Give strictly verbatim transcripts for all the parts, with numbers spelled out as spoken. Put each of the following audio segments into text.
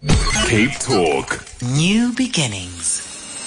Cape Talk. New beginnings.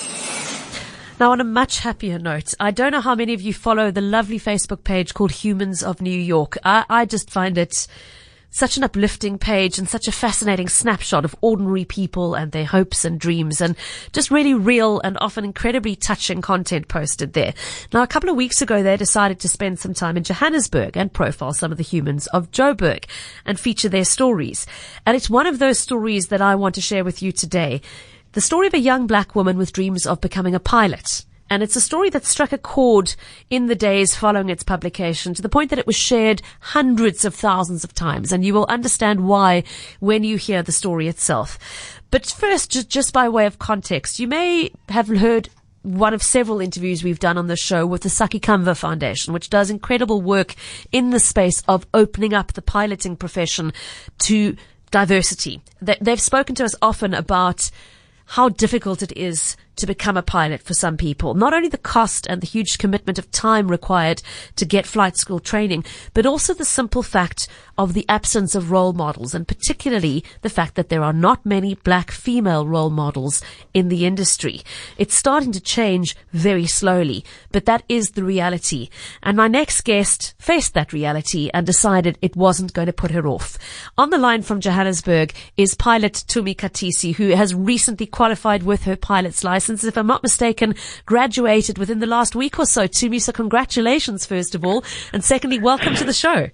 Now, on a much happier note, I don't know how many of you follow the lovely Facebook page called Humans of New York. I, I just find it such an uplifting page and such a fascinating snapshot of ordinary people and their hopes and dreams, and just really real and often incredibly touching content posted there. Now, a couple of weeks ago, they decided to spend some time in Johannesburg and profile some of the humans of Joburg and feature their stories. And it's one of those stories that I want to share with you today. The story of a young black woman with dreams of becoming a pilot. And it's a story that struck a chord in the days following its publication, to the point that it was shared hundreds of thousands of times. And you will understand why when you hear the story itself. But first, just, just by way of context, you may have heard one of several interviews we've done on the show with the Saki Kamva Foundation, which does incredible work in the space of opening up the piloting profession to diversity. They've spoken to us often about how difficult it is to become a pilot for some people. Not only the cost and the huge commitment of time required to get flight school training, but also the simple fact of the absence of role models, and particularly the fact that there are not many black female role models in the industry. It's starting to change very slowly, but that is the reality. And my next guest faced that reality and decided it wasn't going to put her off. On the line from Johannesburg is pilot Tumi Katisi, who has recently qualified with her pilot's license. If I'm not mistaken, graduated within the last week or so. Tumi, so congratulations, first of all. And secondly, welcome to the show.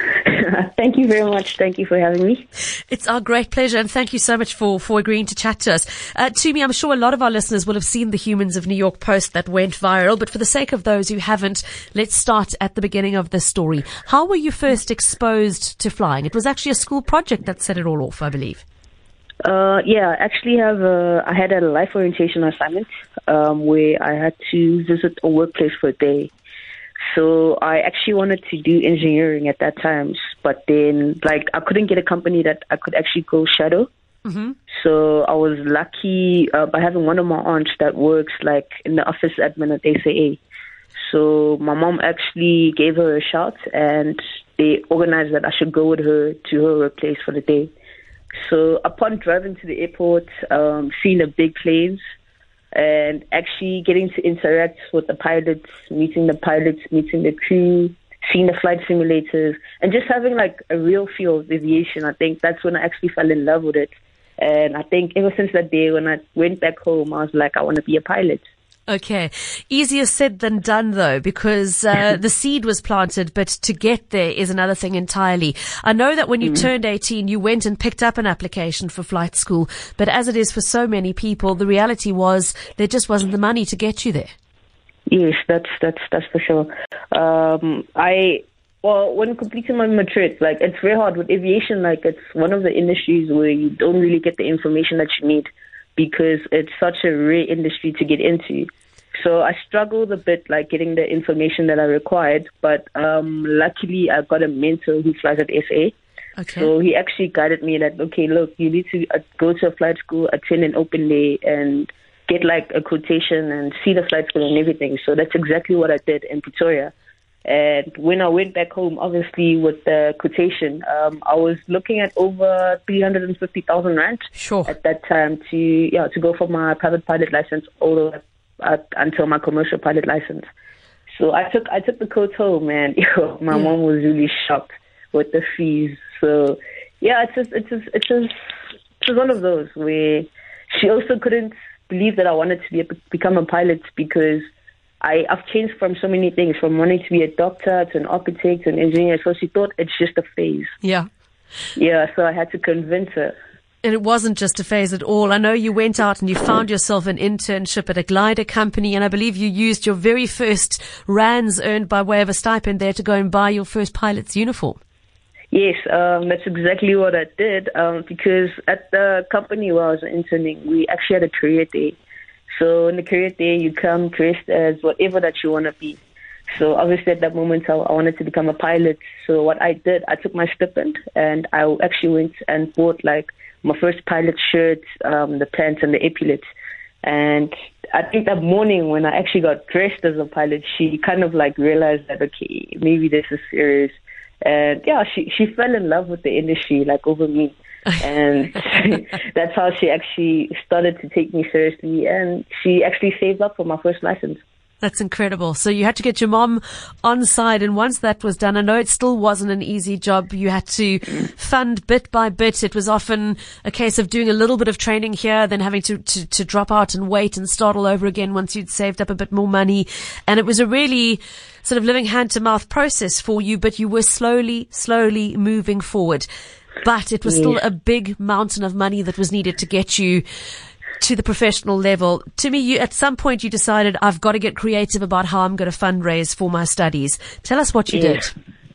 Thank you very much. Thank you for having me. It's our great pleasure, and thank you so much for, for agreeing to chat to us. Uh, Tumi, I'm sure a lot of our listeners will have seen the Humans of New York post that went viral, but for the sake of those who haven't, let's start at the beginning of the story. How were you first exposed to flying? It was actually a school project that set it all off, I believe. Uh, yeah, I actually have a, I had a life orientation assignment um, where I had to visit a workplace for a day. So I actually wanted to do engineering at that time, but then like I couldn't get a company that I could actually go shadow. Mm-hmm. So I was lucky uh, by having one of my aunts that works like in the office admin at A C A. So my mom actually gave her a shout, and they organized that I should go with her to her workplace for the day. So upon driving to the airport, um, seeing the big planes, and actually getting to interact with the pilots, meeting the pilots, meeting the crew, seeing the flight simulators, and just having like a real feel of aviation, I think that's when I actually fell in love with it. And I think ever since that day when I went back home, I was like, I want to be a pilot. Okay. Easier said than done, though, because uh, the seed was planted, but to get there is another thing entirely. I know that when you mm. turned eighteen, you went and picked up an application for flight school, but as it is for so many people, the reality was there just wasn't the money to get you there. Yes, that's that's that's for sure. Um, I well, when completing my matric, like it's very hard with aviation. Like it's one of the industries where you don't really get the information that you need, because it's such a rare industry to get into. So I struggled a bit, like getting the information that I required, but um, luckily I got a mentor who flies at S A. Okay. So he actually guided me that, okay, look, you need to uh, go to a flight school, attend an open day, and get like a quotation and see the flight school and everything. So that's exactly what I did in Pretoria. And when I went back home, obviously with the quotation, um, I was looking at over three hundred fifty thousand rand sure. at that time to yeah to go for my private pilot license all the way up until my commercial pilot license. So I took I took the quote home, and yo, my yeah. mom was really shocked with the fees. So yeah, it's just it's just it's just it was one of those where she also couldn't believe that I wanted to be a, become a pilot, because I, I've changed from so many things, from wanting to be a doctor to an architect to an engineer. So she thought it's just a phase. Yeah. Yeah, so I had to convince her. And it wasn't just a phase at all. I know you went out and you found yourself an internship at a glider company, and I believe you used your very first rands earned by way of a stipend there to go and buy your first pilot's uniform. Yes, um, that's exactly what I did, um, because at the company where I was interning, we actually had a career day. So in the career day, you come dressed as whatever that you want to be. So obviously at that moment, I, I wanted to become a pilot. So what I did, I took my stipend and I actually went and bought like my first pilot shirt, um, the pants and the epaulets. And I think that morning when I actually got dressed as a pilot, she kind of like realized that, okay, maybe this is serious. And yeah, she, she fell in love with the industry, like over me. And that's how she actually started to take me seriously, and she actually saved up for my first license. That's incredible. So you had to get your mom on side, and once that was done, I know it still wasn't an easy job. You had to fund bit by bit. It was often a case of doing a little bit of training here, then having to, to, to drop out and wait and start all over again once you'd saved up a bit more money. And it was a really sort of living hand to mouth process for you, but you were slowly, slowly moving forward. But it was Yeah. still a big mountain of money that was needed to get you to the professional level. To me, you, at some point you decided, I've got to get creative about how I'm going to fundraise for my studies. Tell us what you Yeah. did.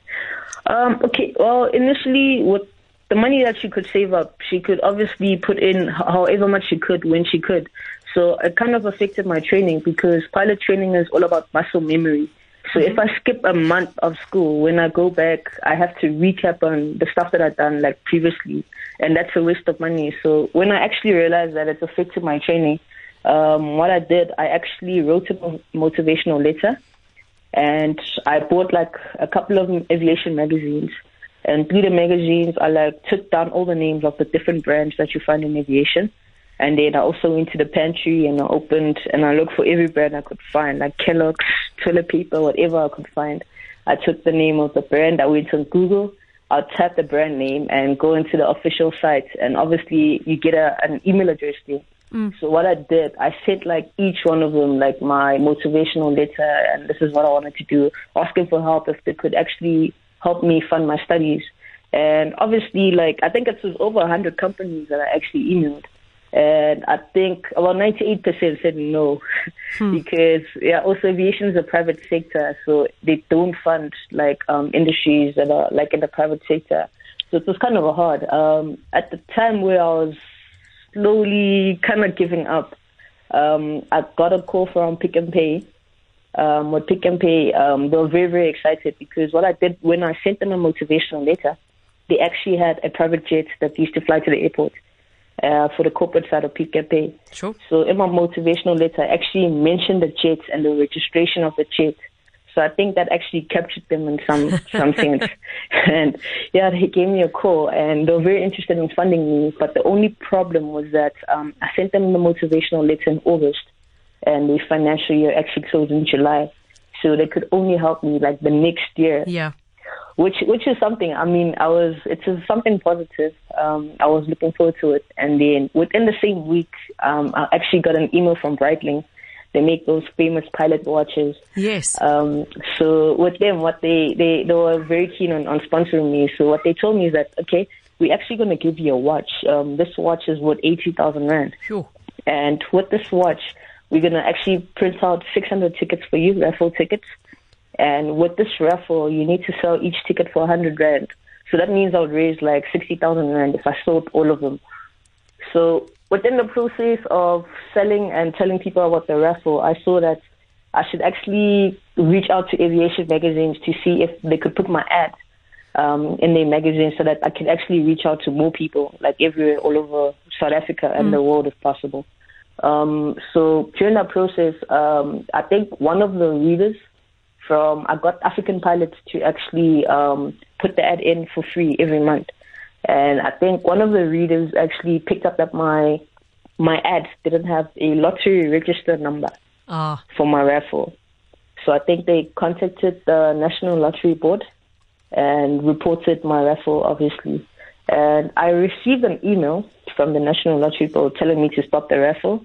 Um, okay, well, initially, with the money that she could save up, she could obviously put in however much she could when she could. So it kind of affected my training, because pilot training is all about muscle memory. So if I skip a month of school, when I go back, I have to recap on the stuff that I've done like previously, and that's a waste of money. So when I actually realized that it affected my training, um, what I did, I actually wrote a motivational letter, and I bought like a couple of aviation magazines. And through the magazines, I like took down all the names of the different brands that you find in aviation. And then I also went to the pantry and I opened and I looked for every brand I could find, like Kellogg's, toilet paper, whatever I could find. I took the name of the brand, I went on Google, I'll tap the brand name and go into the official site. And obviously you get a, an email address there. Mm. So what I did, I sent like each one of them like my motivational letter, and this is what I wanted to do, asking for help if they could actually help me fund my studies. And obviously, like, I think it was over one hundred companies that I actually emailed. And I think about ninety-eight percent said no, hmm. because yeah, also aviation is a private sector, so they don't fund like um, industries that are like in the private sector. So it was kind of hard. Um, at the time where I was slowly kind of giving up, um, I got a call from Pick and Pay. Um, with Pick and Pay, um, they were very, very excited, because what I did when I sent them a motivational letter, they actually had a private jet that used to fly to the airport. Uh, for the corporate side of Pick and Pay. Sure. So in my motivational letter, I actually mentioned the jet and the registration of the jet. So I think that actually captured them in some, some sense. And yeah, they gave me a call and they were very interested in funding me. But the only problem was that um, I sent them the motivational letter in August, and the financial year actually closed in July. So they could only help me like the next year. Yeah. Which which is something, I mean, I was, it's something positive. Um, I was looking forward to it. And then within the same week, um, I actually got an email from Breitling. They make those famous pilot watches. Yes. Um, so with them, what they, they, they were very keen on, on sponsoring me. So what they told me is that, okay, we're actually going to give you a watch. Um, this watch is worth eighty thousand rand. Sure. And with this watch, we're going to actually print out six hundred tickets for you, raffle tickets. And with this raffle, you need to sell each ticket for one hundred rand. So that means I would raise like sixty thousand rand if I sold all of them. So within the process of selling and telling people about the raffle, I saw that I should actually reach out to aviation magazines to see if they could put my ad um, in their magazine, so that I could actually reach out to more people, like everywhere, all over South Africa and mm. the world if possible. Um, so during that process, um, I think one of the readers from, I got African Pilots to actually um, put the ad in for free every month. And I think one of the readers actually picked up that my my ad didn't have a lottery register number ah. for my raffle. So I think they contacted the National Lottery Board and reported my raffle, obviously. And I received an email from the National Lottery Board telling me to stop the raffle.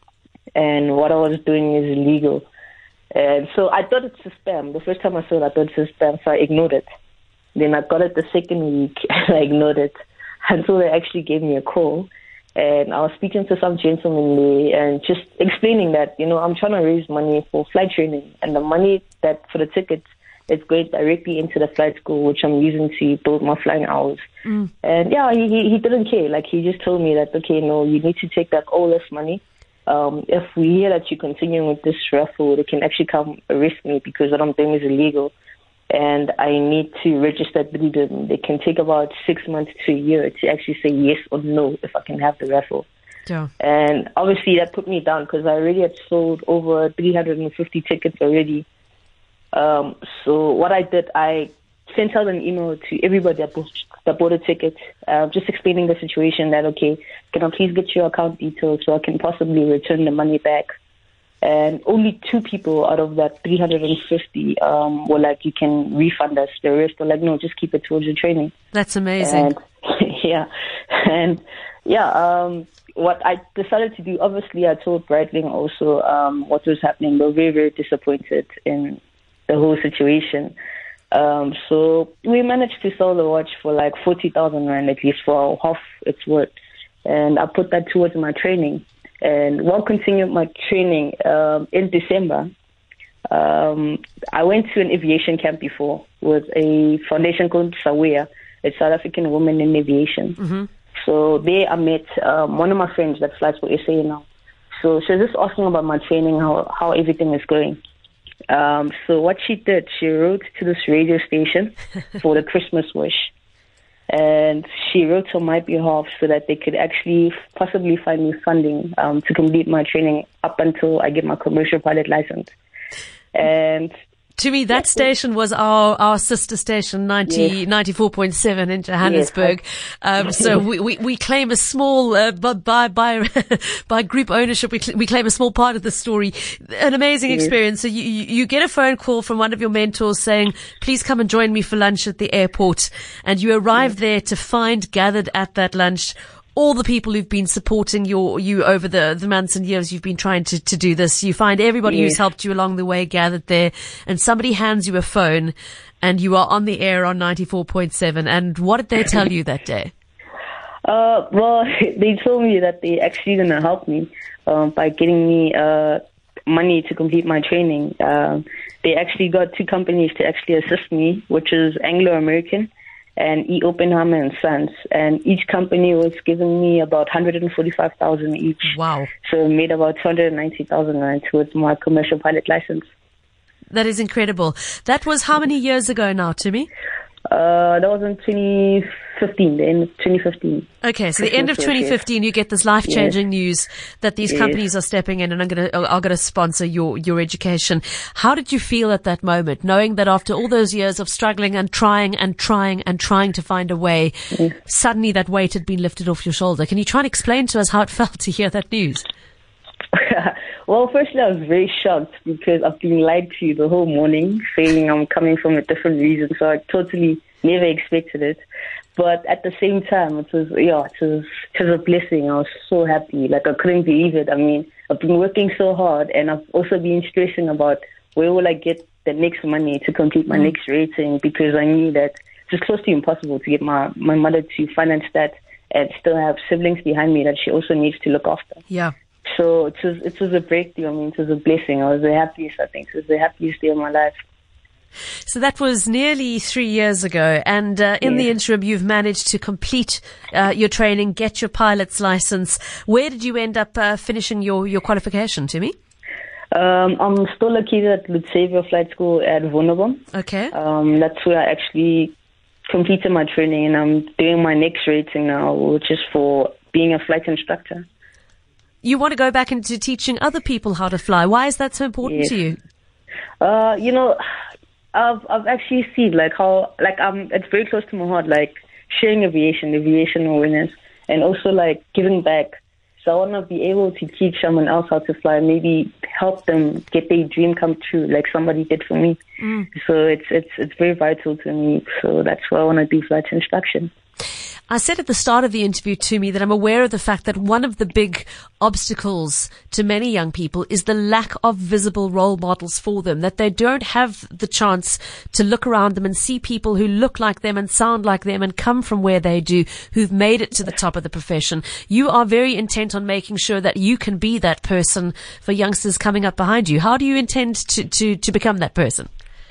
And what I was doing is illegal. And so I thought it's a spam. The first time I saw it, I thought it's a spam, so I ignored it. Then I got it the second week, and I ignored it until they actually gave me a call. And I was speaking to some gentleman there and just explaining that, you know, I'm trying to raise money for flight training. And the money that for the tickets is going directly into the flight school, which I'm using to build my flying hours. Mm. And yeah, he, he he didn't care. Like, he just told me that, okay, no, you need to take back all this money. Um, if we hear that you're continuing with this raffle, they can actually come arrest me, because what I'm doing is illegal. And I need to register through them. They can take about six months to a year to actually say yes or no if I can have the raffle. Yeah. And obviously that put me down, because I already had sold over three hundred fifty tickets already. Um, so what I did, I sent out an email to everybody I bought, the border ticket, uh, just explaining the situation that, okay, can I please get your account details so I can possibly return the money back? And only two people out of that three hundred fifty um, were like, you can refund us. The rest were like, no, just keep it towards your training. That's amazing. And, yeah. And yeah, um, what I decided to do, obviously I told Breitling also um, what was happening. They were very, very disappointed in the whole situation. Um, so we managed to sell the watch for like forty thousand rand, at least for half its worth. And I put that towards my training. And while continuing my training um, in December, um, I went to an aviation camp before with a foundation called SAWEA. It's South African Women in Aviation. Mm-hmm. So there I met um, one of my friends that flies for S A A now. So she was just asking about my training, how, how everything is going. Um, so what she did, she wrote to this radio station for the Christmas wish. And she wrote on my behalf so that they could actually possibly find me funding um, to complete my training up until I get my commercial pilot license. And to me, that station was our, our sister station, ninety, yes. ninety-four point seven in Johannesburg. Yes. Um, so we, we, we claim a small, uh, by, by, by group ownership, we, cl- we claim a small part of the story. An amazing yes. experience. So you, you get a phone call from one of your mentors saying, please come and join me for lunch at the airport. And you arrive yes. there to find gathered at that lunch all the people who've been supporting your, you over the, the months and years you've been trying to, to do this. You find everybody yes. who's helped you along the way gathered there, and somebody hands you a phone and you are on the air on ninety-four point seven. And what did they tell you that day? Uh, well, they told me that they actually going to help me um, by getting me uh, money to complete my training. Uh, they actually got two companies to actually assist me, which is Anglo American and E. Oppenheimer and Sons, and each company was giving me about one hundred forty-five thousand each. Wow! So I made about two hundred ninety thousand rand towards my commercial pilot license. That is incredible. That was how many years ago now, Timmy? Uh, that was in twenty fifteen, the end of twenty fifteen. Okay, so the end of twenty fifteen, you get this life-changing yes. news that these yes. companies are stepping in and I'm going to, are going to sponsor your, your education. How did you feel at that moment, knowing that after all those years of struggling and trying and trying and trying to find a way, yes. suddenly that weight had been lifted off your shoulder? Can you try and explain to us how it felt to hear that news? Well, firstly, I was very shocked because I've been lied to the whole morning, saying I'm coming from a different region, so I totally never expected it. But at the same time, it was, yeah, it was, it was a blessing. I was so happy. Like, I couldn't believe it. I mean, I've been working so hard, and I've also been stressing about where will I get the next money to complete my mm. next rating, because I knew that it was close to impossible to get my, my mother to finance that and still have siblings behind me that she also needs to look after. Yeah. So it was, it was a breakthrough. I mean, it was a blessing. I was the happiest, I think. It was the happiest day of my life. So that was nearly three years ago. And uh, in yeah. the interim, you've managed to complete uh, your training, get your pilot's license. Where did you end up uh, finishing your, your qualification, Timmy? Um, I'm still located at Lutsevier Flight School at Woonabom. Okay. Um, that's where I actually completed my training, and I'm doing my next rating now, which is for being a flight instructor. You want to go back into teaching other people how to fly. Why is that so important yes. to you? Uh, you know, I've I've actually seen like how like um it's very close to my heart, like sharing aviation, aviation awareness, and also like giving back. So I want to be able to teach someone else how to fly, maybe help them get their dream come true, like somebody did for me. Mm. So it's it's it's very vital to me. So that's why I want to do flight instruction. I said at the start of the interview to me that I'm aware of the fact that one of the big obstacles to many young people is the lack of visible role models for them, that they don't have the chance to look around them and see people who look like them and sound like them and come from where they do, who've made it to the top of the profession. You are very intent on making sure that you can be that person for youngsters coming up behind you. How do you intend to, to, to become that person?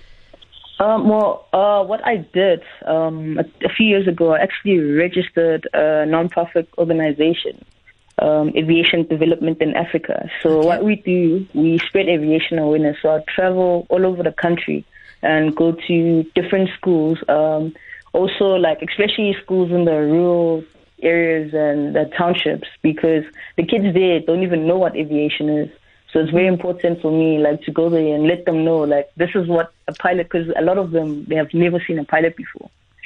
Um, well, uh, what I did um, a, a few years ago, I actually registered a non-profit organization, um, Aviation Development in Africa. So okay. what we do, we spread aviation awareness. So I travel all over the country and go to different schools, um, also like especially schools in the rural areas and the townships, because the kids there don't even know what aviation is. So it's very important for me, like, to go there and let them know, like, this is what a pilot, because a lot of them, they have never seen a pilot before.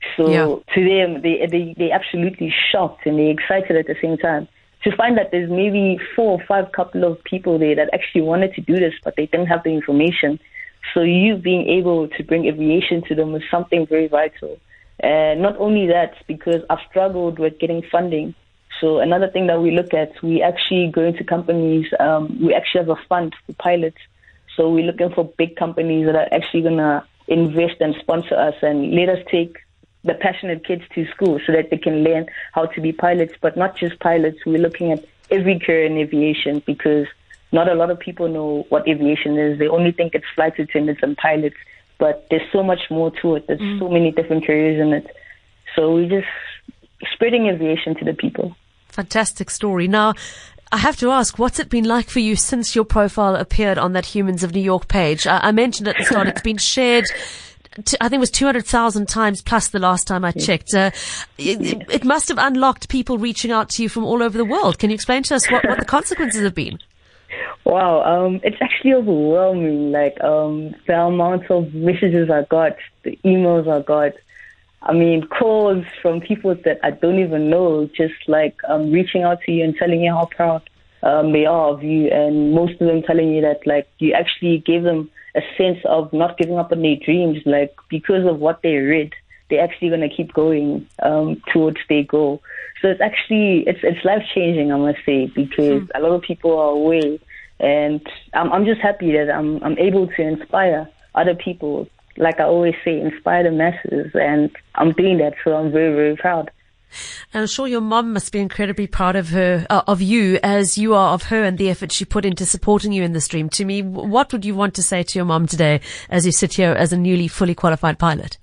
So Yeah. to them, they, they, they're absolutely shocked and they're excited at the same time. To find that there's maybe four or five couple of people there that actually wanted to do this, but they didn't have the information. So you being able to bring aviation to them was something very vital. And not only that, because I've struggled with getting funding. So another thing that we look at, we actually go into companies, um, we actually have a fund for pilots. So we're looking for big companies that are actually going to invest and sponsor us and let us take the passionate kids to school so that they can learn how to be pilots, but not just pilots. We're looking at every career in aviation because not a lot of people know what aviation is. They only think it's flight attendants and pilots, but there's so much more to it. There's mm. so many different careers in it. So we're just spreading aviation to the people. Fantastic story. Now, I have to ask, what's it been like for you since your profile appeared on that Humans of New York page? I, I mentioned at the start, it's been shared I think it was two hundred thousand times plus the last time I checked. Uh, it, it must have unlocked people reaching out to you from all over the world. Can you explain to us what, what the consequences have been? Wow, um, it's actually overwhelming. Like um, the amount of messages I got, the emails I got. I mean, calls from people that I don't even know, just like um, reaching out to you and telling you how proud um, they are of you. And most of them telling you that like you actually gave them a sense of not giving up on their dreams, like because of what they read, they're actually going to keep going um, towards their goal. So it's actually, it's it's life-changing, I must say, because mm. a lot of people are away, and I'm, I'm just happy that I'm I'm able to inspire other people. Like I always say, inspire the masses, and I'm doing that, so I'm very, very proud. And I'm sure your mom must be incredibly proud of her, uh, of you, as you are of her and the effort she put into supporting you in this dream. To me, what would you want to say to your mom today as you sit here as a newly fully qualified pilot?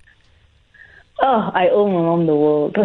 Oh, I owe my mom the world.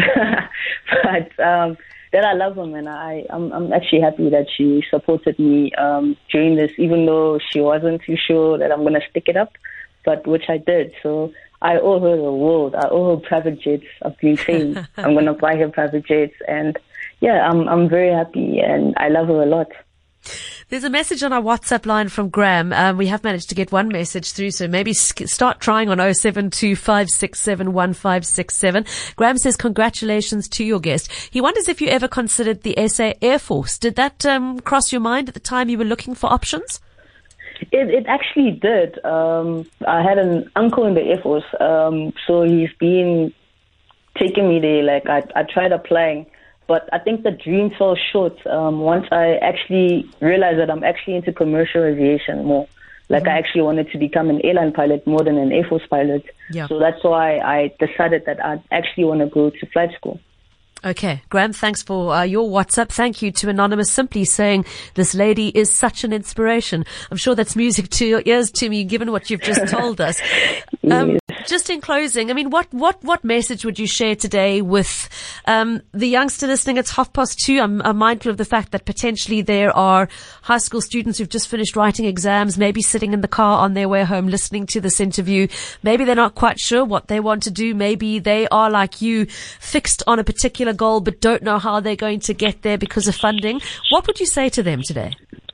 But um, that I love her, and I, I'm, I'm actually happy that she supported me um, during this, even though she wasn't too sure that I'm going to stick it up, but which I did. So I owe her the world. I owe her private jets. I've been saying I'm going to buy her private jets. And yeah, I'm I'm very happy and I love her a lot. There's a message on our WhatsApp line from Graham. Um, we have managed to get one message through, so maybe start trying on oh seven two five six seven one five six seven. Graham says, congratulations to your guest. He wonders if you ever considered the S A Air Force. Did that um, cross your mind at the time you were looking for options? It, it actually did. Um, I had an uncle in the Air Force, um, so he's been taking me there. Like I, I tried applying, but I think the dream fell short um, once I actually realized that I'm actually into commercial aviation more. Like mm-hmm. I actually wanted to become an airline pilot more than an Air Force pilot. Yeah. So that's why I decided that I actually want to go to flight school. Okay. Graham, thanks for uh, your WhatsApp. Thank you to Anonymous simply saying this lady is such an inspiration. I'm sure that's music to your ears, Tumi, given what you've just told us. Um, yes. Just in closing, I mean, what, what, what message would you share today with um, the youngster listening? It's half past two. I'm, I'm mindful of the fact that potentially there are high school students who've just finished writing exams, maybe sitting in the car on their way home listening to this interview. Maybe they're not quite sure what they want to do. Maybe they are like you, fixed on a particular goal but don't know how they're going to get there because of funding. What would you say to them today?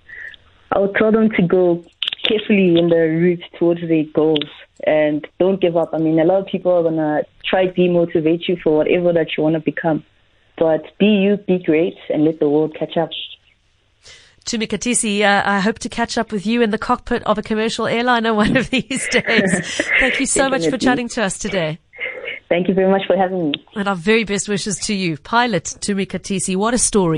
I would tell them to go carefully in the route towards their goals and don't give up. I mean, a lot of people are going to try to demotivate you for whatever that you want to become. But be you, be great, and let the world catch up. Tumi Katisi, uh, I hope to catch up with you in the cockpit of a commercial airliner one of these days. Thank you so much for chatting to us today. Thank you very much for having me. And our very best wishes to you. Pilot Tumi Katisi, what a story.